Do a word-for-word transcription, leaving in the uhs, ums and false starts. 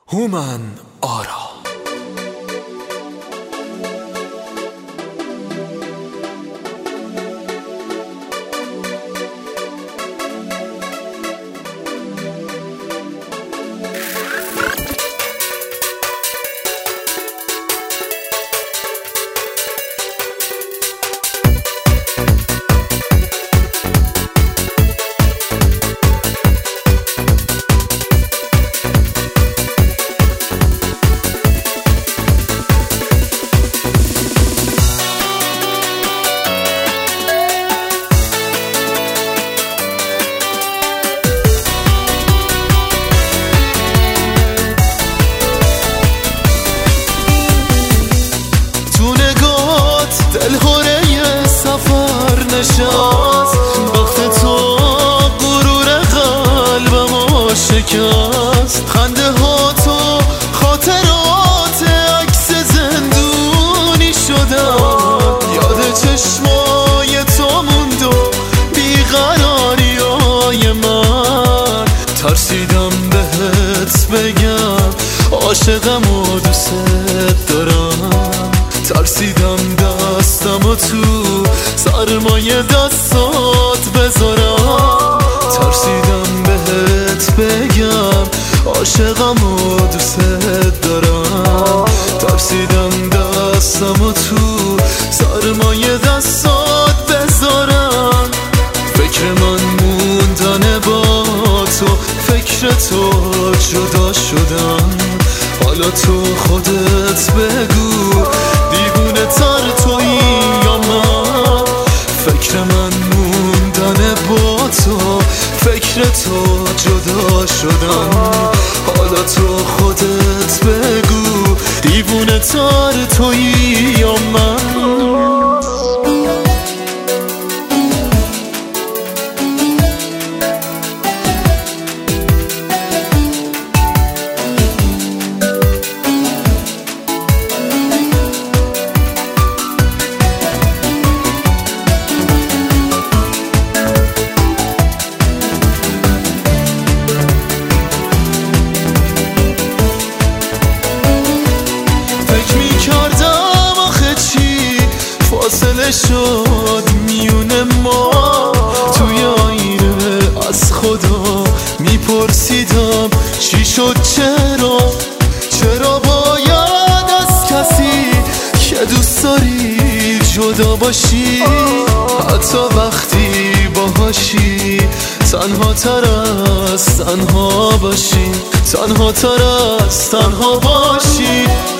هومن آرا. دلخوره سفر نشست، وقت تو غرور قلبمو شکست. خنده ها تو خاطرات عکس زندونی شدن، یاد چشمای تو موند و بیقراری های من. ترسیدم بهت بگم عاشقم و دوست دارم، ترسیدم دستم و تو سرمایه دستات بذارم. ترسیدم بهت بگم عاشقم و دوست دارم، ترسیدم دستم و تو سرمایه دستات بذارم. فکر من موندن با تو، فکر تو جدا شدم. حالا تو خودت بگو دیوونه تر تویی یا من؟ فکر من موندن با تو، فکر تو جدا شدم. حالا تو خودت بگو دیوونه تر تویی یا من؟ فاصله شد میون ما توی آینه، از خدا میپرسیدم چی شد، چرا چرا باید از کسی که دوست داری جدا باشی؟ حتی وقتی باهاشی تنها تر از تنها باشی، تنها تر از تنها باشی.